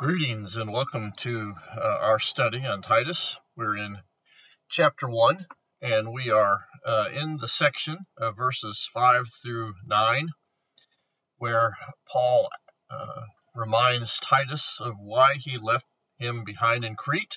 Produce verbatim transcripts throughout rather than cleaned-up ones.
Greetings and welcome to uh, our study on Titus. We're in chapter one, and we are uh, in the section of verses five through nine, where Paul uh, reminds Titus of why he left him behind in Crete.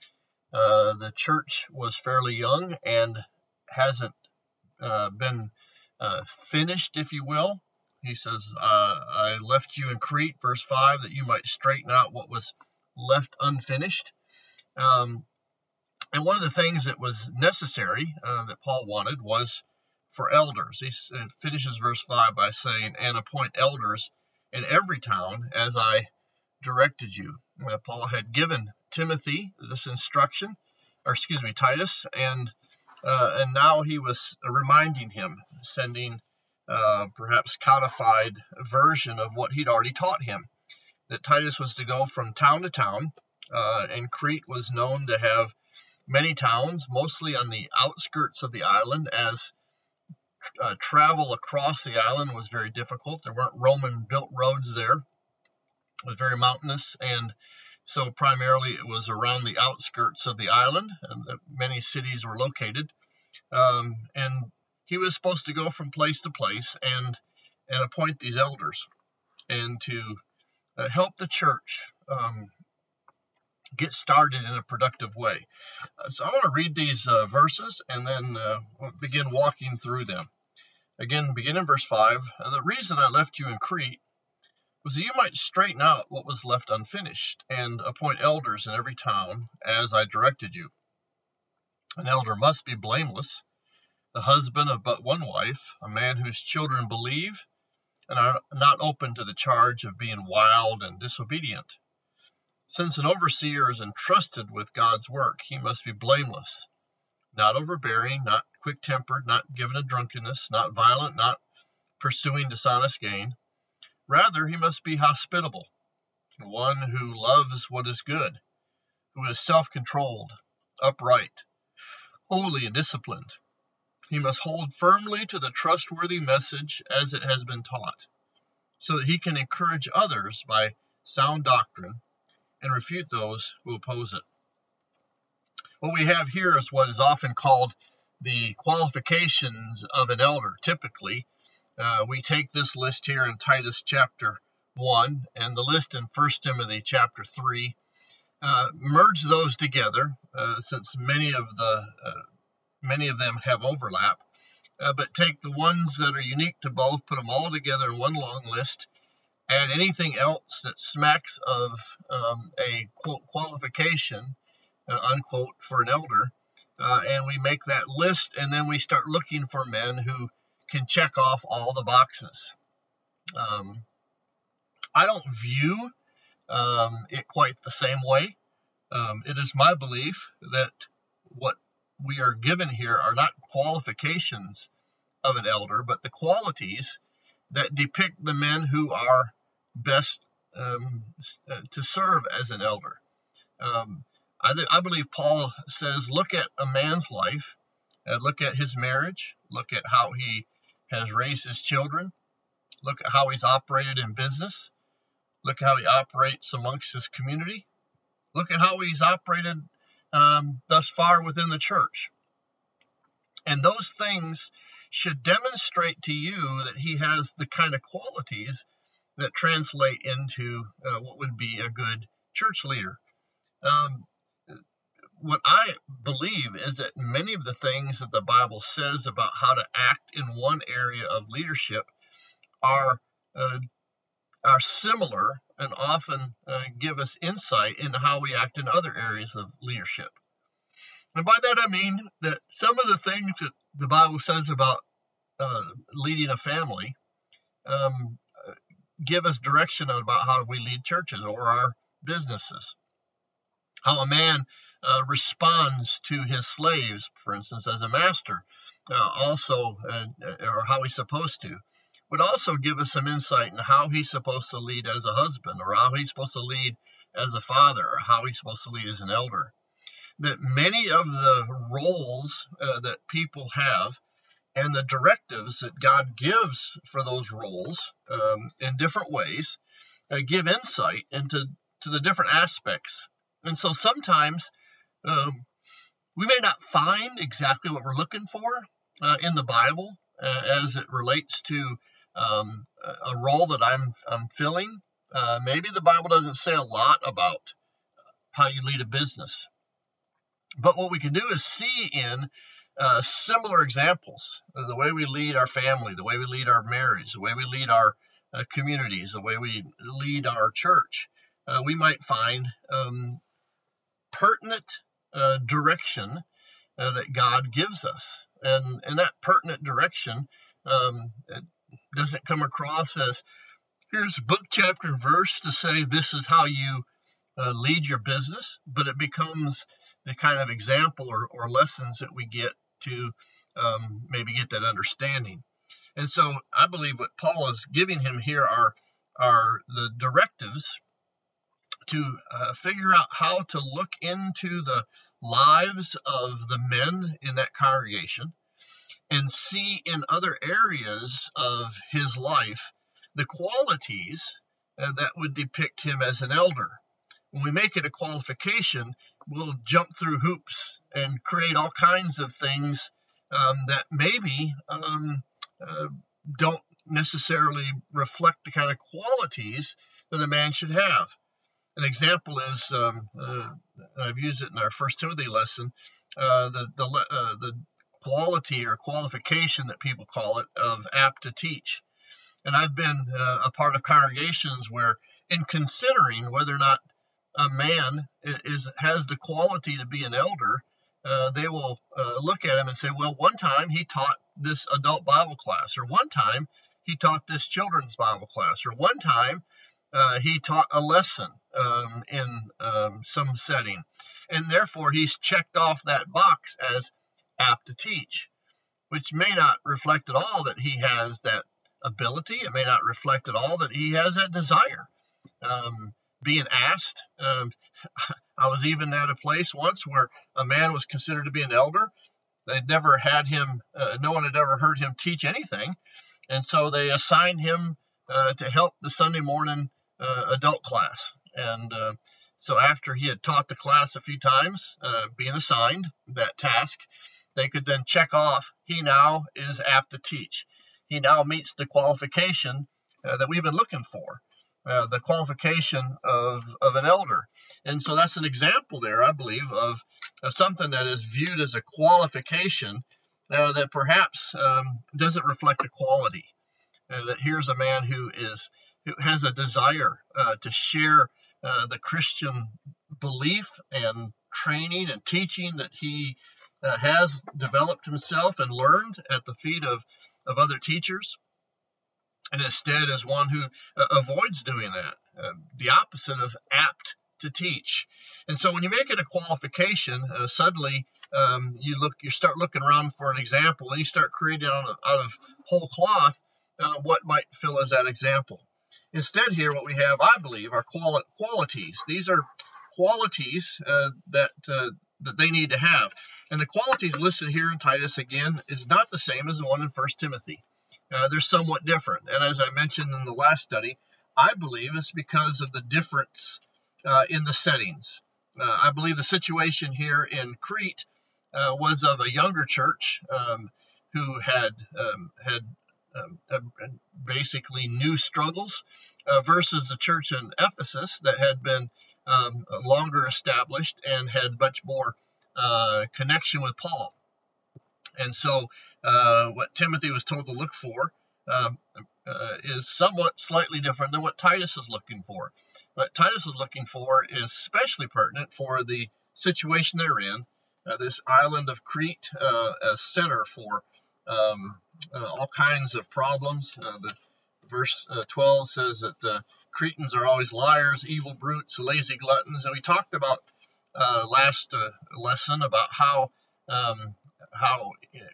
Uh, the church was fairly young and hasn't uh, been uh, finished, if you will. He says, uh, I left you in Crete, verse five, that you might straighten out what was left unfinished. Um, and one of the things that was necessary uh, that Paul wanted was for elders. He finishes verse five by saying, and appoint elders in every town as I directed you. Uh, Paul had given Timothy this instruction, or excuse me, Titus, and uh, and now he was reminding him, sending Uh, perhaps codified version of what he'd already taught him, that Titus was to go from town to town, uh, and Crete was known to have many towns, mostly on the outskirts of the island, as uh, travel across the island was very difficult. There weren't Roman-built roads there. It was very mountainous, and so primarily it was around the outskirts of the island, and the, many cities were located, um, and he was supposed to go from place to place and and appoint these elders and to uh, help the church um, get started in a productive way. Uh, so I want to read these uh, verses and then uh, begin walking through them. Again, begin in verse five. Uh, the reason I left you in Crete was that you might straighten out what was left unfinished and appoint elders in every town as I directed you. An elder must be blameless, the husband of but one wife, a man whose children believe and are not open to the charge of being wild and disobedient. Since an overseer is entrusted with God's work, he must be blameless, not overbearing, not quick-tempered, not given to drunkenness, not violent, not pursuing dishonest gain. Rather, he must be hospitable, one who loves what is good, who is self-controlled, upright, holy, and disciplined. He must hold firmly to the trustworthy message as it has been taught, so that he can encourage others by sound doctrine and refute those who oppose it. What we have here is what is often called the qualifications of an elder. Typically, uh, we take this list here in Titus chapter one and the list in First Timothy chapter three, uh, merge those together, uh, since many of the uh, Many of them have overlap, uh, but take the ones that are unique to both, put them all together in one long list, add anything else that smacks of um, a, quote, qualification, uh, unquote, for an elder, uh, and we make that list, and then we start looking for men who can check off all the boxes. Um, I don't view um, it quite the same way. Um, it is my belief that what we are given here are not qualifications of an elder, but the qualities that depict the men who are best um, to serve as an elder. Um, I, th- I believe Paul says, look at a man's life, uh, look at his marriage, look at how he has raised his children, look at how he's operated in business, look at how he operates amongst his community, look at how he's operated Um, thus far within the church. And those things should demonstrate to you that he has the kind of qualities that translate into uh, what would be a good church leader. Um, what I believe is that many of the things that the Bible says about how to act in one area of leadership are uh, are similar and often uh, give us insight into how we act in other areas of leadership. And by that I mean that some of the things that the Bible says about uh, leading a family um, give us direction about how we lead churches or our businesses. How a man uh, responds to his slaves, for instance, as a master, uh, also, uh, or how he's supposed to, would also give us some insight into how he's supposed to lead as a husband, or how he's supposed to lead as a father, or how he's supposed to lead as an elder. That many of the roles uh, that people have and the directives that God gives for those roles um, in different ways uh, give insight into to the different aspects. And so sometimes um, we may not find exactly what we're looking for uh, in the Bible uh, as it relates to um, a role that I'm, I'm filling. Uh, maybe the Bible doesn't say a lot about how you lead a business. But what we can do is see in uh, similar examples, uh, the way we lead our family, the way we lead our marriage, the way we lead our uh, communities, the way we lead our church. Uh, we might find um, pertinent uh, direction uh, that God gives us. And, and that pertinent direction um, it doesn't come across as, here's book, chapter, and verse to say this is how you uh, lead your business, but it becomes the kind of example or, or lessons that we get to um, maybe get that understanding. And so I believe what Paul is giving him here are, are the directives to uh, figure out how to look into the lives of the men in that congregation and see in other areas of his life the qualities uh, that would depict him as an elder. When we make it a qualification, we'll jump through hoops and create all kinds of things um, that maybe um, uh, don't necessarily reflect the kind of qualities that a man should have. An example is, um, uh, I've used it in our First Timothy lesson, uh, the the, uh, the quality or qualification that people call it of apt to teach. And I've been uh, a part of congregations where, in considering whether or not a man is has the quality to be an elder, uh, they will uh, look at him and say, well, one time he taught this adult Bible class, or one time he taught this children's Bible class, or one time uh, he taught a lesson um, in um, some setting. And therefore, he's checked off that box as apt to teach, which may not reflect at all that he has that ability. It may not reflect at all that he has that desire. Um, being asked, um, I was even at a place once where a man was considered to be an elder. They'd never had him, uh, no one had ever heard him teach anything. And so they assigned him uh, to help the Sunday morning uh, adult class. And uh, so after he had taught the class a few times, uh, being assigned that task, they could then check off, he now is apt to teach. He now meets the qualification uh, that we've been looking for, uh, the qualification of, of an elder. And so that's an example there, I believe, of, of something that is viewed as a qualification uh, that perhaps um, doesn't reflect a quality. Uh, that here's a man who is who has a desire uh, to share uh, the Christian belief and training and teaching that he uh, has developed himself and learned at the feet of, of other teachers, and instead is one who uh, avoids doing that, uh, the opposite of apt to teach. And so when you make it a qualification, uh, suddenly um, you look, you start looking around for an example, and you start creating out of, out of whole cloth uh, what might fill as that example. Instead, here what we have, I believe, are quali- qualities. These are qualities uh, that uh, that they need to have. And the qualities listed here in Titus, again, is not the same as the one in First Timothy. Uh, they're somewhat different. And as I mentioned in the last study, I believe it's because of the difference uh, in the settings. Uh, I believe the situation here in Crete uh, was of a younger church um, who had um, had um, uh, basically new struggles uh, versus the church in Ephesus that had been um, longer established and had much more uh, connection with Paul. And so uh, what Timothy was told to look for um, uh, is somewhat slightly different than what Titus is looking for. What Titus is looking for is especially pertinent for the situation they're in, uh, this island of Crete, uh, a center for um, uh, all kinds of problems. Uh, the verse uh, twelve says that the Cretans are always liars, evil brutes, lazy gluttons. And we talked about uh, last uh, lesson about how um, how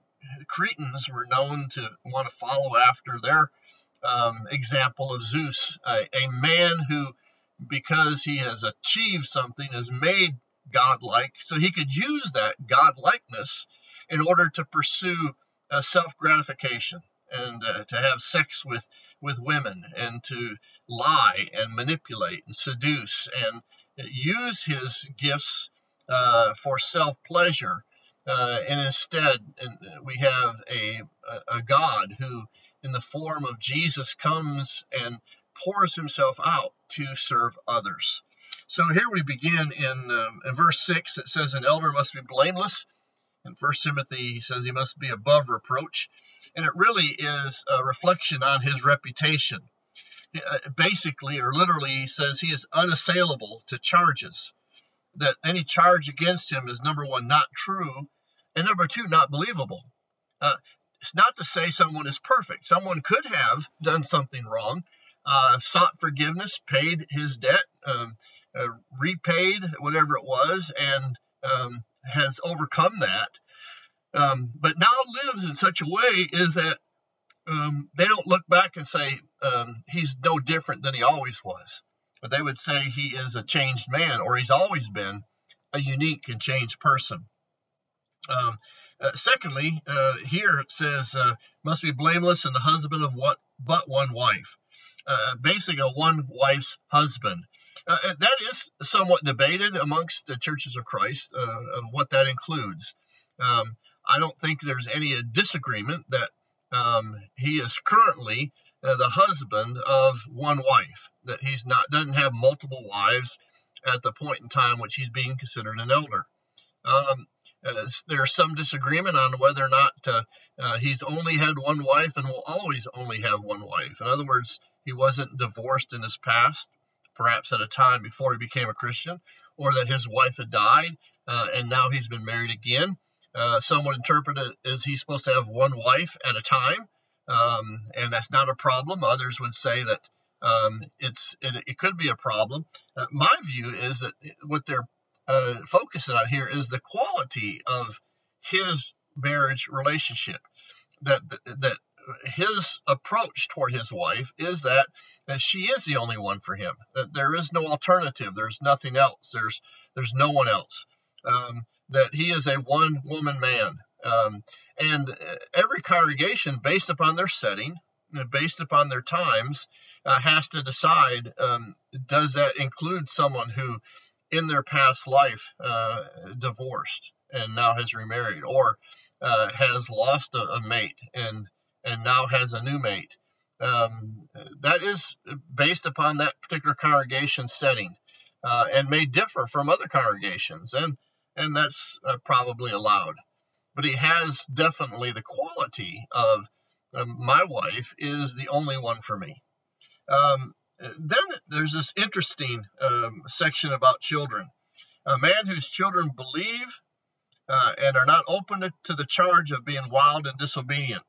Cretans were known to want to follow after their um, example of Zeus, a, a man who, because he has achieved something, is made godlike, so he could use that godlikeness in order to pursue uh, self-gratification. and uh, to have sex with, with women, and to lie and manipulate and seduce and use his gifts uh, for self-pleasure. Uh, and instead, we have a, a God who, in the form of Jesus, comes and pours himself out to serve others. So here we begin in, um, in verse six. It says, an elder must be blameless. In First Timothy, he says he must be above reproach. And it really is a reflection on his reputation. Basically, or literally, he says he is unassailable to charges. That any charge against him is, number one, not true, and number two, not believable. Uh, it's not to say someone is perfect. Someone could have done something wrong, uh, sought forgiveness, paid his debt, um, uh, repaid whatever it was, and um, has overcome that. Um, but now lives in such a way is that um, they don't look back and say um, he's no different than he always was. But they would say he is a changed man, or he's always been a unique and changed person. Um, uh, secondly, uh, here it says, uh, must be blameless and the husband of what but one wife. Uh, basically, a one wife's husband. Uh, and that is somewhat debated amongst the churches of Christ, uh, of what that includes. Um, I don't think there's any disagreement that um, he is currently Uh, the husband of one wife, that he's not doesn't have multiple wives at the point in time which he's being considered an elder. Um, uh, there's some disagreement on whether or not uh, uh, he's only had one wife and will always only have one wife. In other words, he wasn't divorced in his past, perhaps at a time before he became a Christian, or that his wife had died uh, and now he's been married again. Uh, some would interpret it as he's supposed to have one wife at a time. Um, and that's not a problem. Others would say that um, it's it, it could be a problem. Uh, my view is that what they're uh, focusing on here is the quality of his marriage relationship. That that his approach toward his wife is that, that she is the only one for him. That there is no alternative. There's nothing else. There's there's no one else. Um, that he is a one-woman man. Um, and every congregation, based upon their setting, based upon their times, uh, has to decide, um, does that include someone who in their past life uh, divorced and now has remarried, or uh, has lost a, a mate and, and now has a new mate? Um, that is based upon that particular congregation setting uh, and may differ from other congregations, and, and that's uh, probably allowed. But he has definitely the quality of um, my wife is the only one for me. Um, then there's this interesting um, section about children. A man whose children believe uh, and are not open to, to the charge of being wild and disobedient.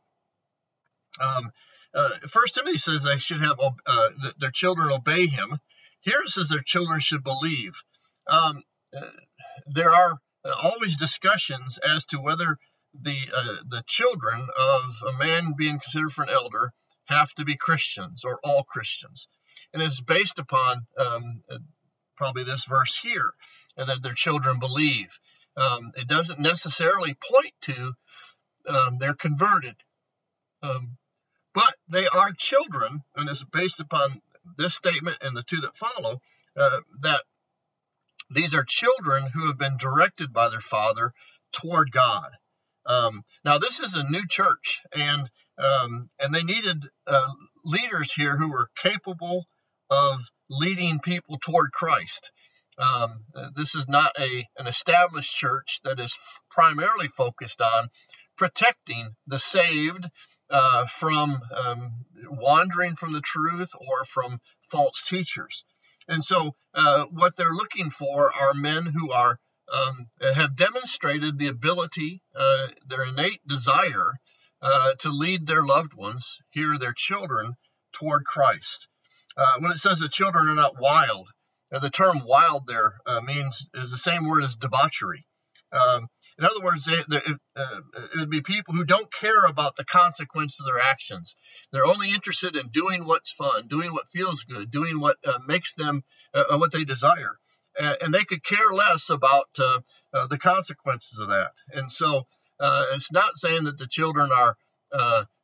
Um, uh, First Timothy says they should have uh, their children obey him. Here it says their children should believe. Um, uh, there are always discussions as to whether the uh, the children of a man being considered for an elder have to be Christians or all Christians, and it's based upon um, probably this verse here, and that their children believe. Um, it doesn't necessarily point to um, they're converted, um, but they are children, and it's based upon this statement and the two that follow, uh, that these are children who have been directed by their father toward God. Um, now, this is a new church, and um, and they needed uh, leaders here who were capable of leading people toward Christ. Um, this is not a an established church that is f- primarily focused on protecting the saved uh, from um, wandering from the truth or from false teachers. And so uh, what they're looking for are men who are um, have demonstrated the ability, uh, their innate desire uh, to lead their loved ones, here their children, toward Christ. Uh, when it says the children are not wild, uh, the term wild there uh, means is the same word as debauchery. Um, in other words, they, they, uh, it would be people who don't care about the consequence of their actions. They're only interested in doing what's fun, doing what feels good, doing what uh, makes them uh, what they desire. Uh, and they could care less about uh, uh, the consequences of that. And so uh, it's not saying that the children are uh,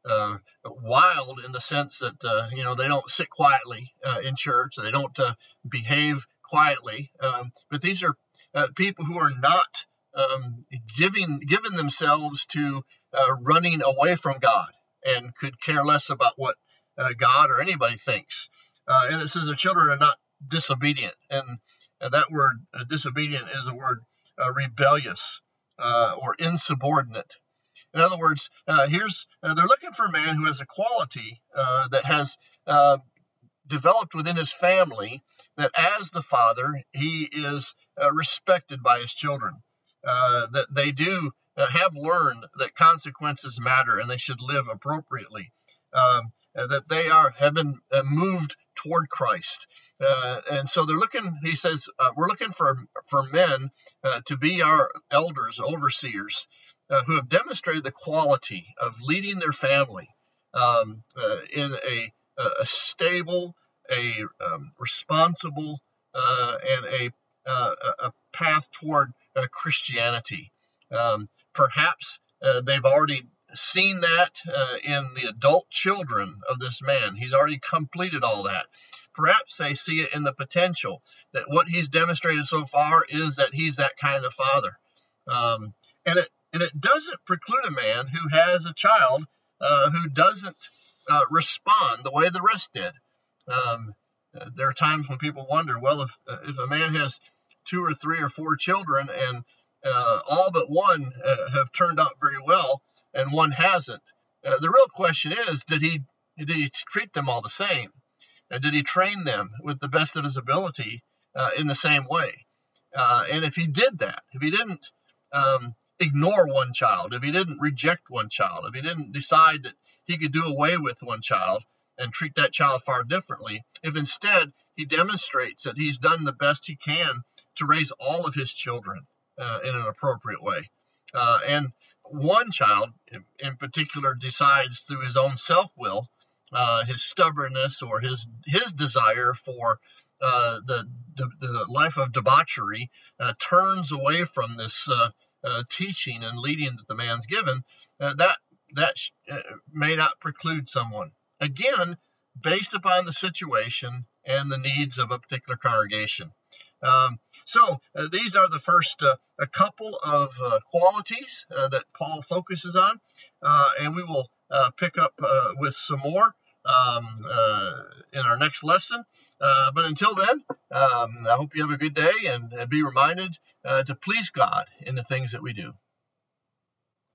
uh, wild in the sense that, uh, you know, they don't sit quietly uh, in church. They don't uh, behave quietly. Um, but these are uh, people who are not um, giving, giving themselves to uh, running away from God and could care less about what uh, God or anybody thinks. Uh, and it says the children are not disobedient. And, and that word uh, disobedient is the word uh, rebellious uh, or insubordinate. In other words, uh, here's uh, they're looking for a man who has a quality uh, that has uh, developed within his family, that as the father, he is uh, respected by his children, uh, that they do uh, have learned that consequences matter and they should live appropriately, um, uh, that they are have been uh, moved toward Christ. Uh, and so they're looking, he says, uh, we're looking for, for men uh, to be our elders, overseers, Uh, who have demonstrated the quality of leading their family um, uh, in a, a stable, a um, responsible, uh, and a, uh, a path toward uh, Christianity. Um, perhaps uh, they've already seen that uh, in the adult children of this man. He's already completed all that. Perhaps they see it in the potential that what he's demonstrated so far is that he's that kind of father. Um, and it And it doesn't preclude a man who has a child uh, who doesn't uh, respond the way the rest did. Um, uh, there are times when people wonder, well, if uh, if a man has two or three or four children and uh, all but one uh, have turned out very well and one hasn't, uh, the real question is, did he did he treat them all the same? And did he train them with the best of his ability uh, in the same way? Uh, and if he did that, if he didn't um, ignore one child, if he didn't reject one child, if he didn't decide that he could do away with one child and treat that child far differently, if instead he demonstrates that he's done the best he can to raise all of his children uh, in an appropriate way, uh, and one child in, in particular decides through his own self-will, uh, his stubbornness, or his his desire for uh, the, the the life of debauchery, uh, turns away from this uh, Uh, teaching and leading that the man's given, uh, that that uh, may not preclude someone. Again, based upon the situation and the needs of a particular congregation. Um, so uh, these are the first uh, a couple of uh, qualities uh, that Paul focuses on, uh, and we will uh, pick up uh, with some more um, uh, in our next lesson. Uh, but until then, um, I hope you have a good day, and, and be reminded uh, to please God in the things that we do.